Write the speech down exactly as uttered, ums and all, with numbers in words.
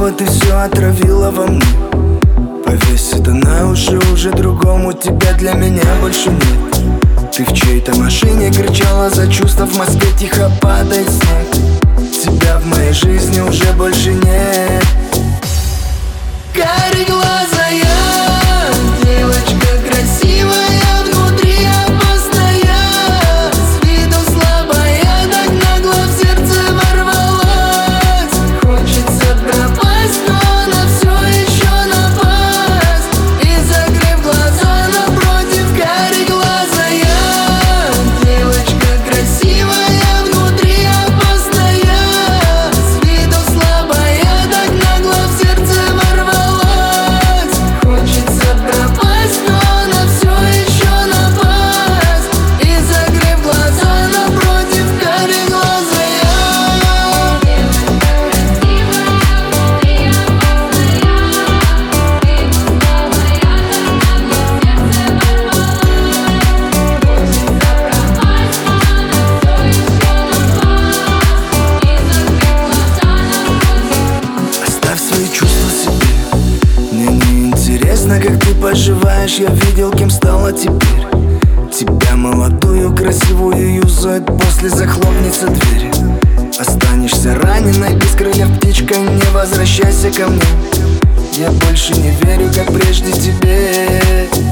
снова ты все отравила во мне. Повесит она уши уже другому, тебя для меня больше нет. Ты в чьей-то машине кричала за чувства, в Москве тихо падает снег. Тебя в моей жизни уже больше нет. Кареглазая девочка красивая, внутри опасная, с виду слабая, так нагло в сердце ворвалась. Хочется пропасть, но она все еще напасть. И закрыв глаза напротив, кареглазая девочка красивая, внутри опасная, с виду слабая, так нагло в сердце ворвалась. Хочется пропасть, но она все еще напасть. И закрыв глаза напротив, кареглазая. Оставь свои чувства себе. Мне не интересно, как ты поживаешь. Я видел, кем стала теперь. Тебя молодую, красивую юзают, после захлопнется дверь. Останешься раненой, без крыльев птичкой, не возвращайся ко мне. Я больше не верю, как прежде тебе.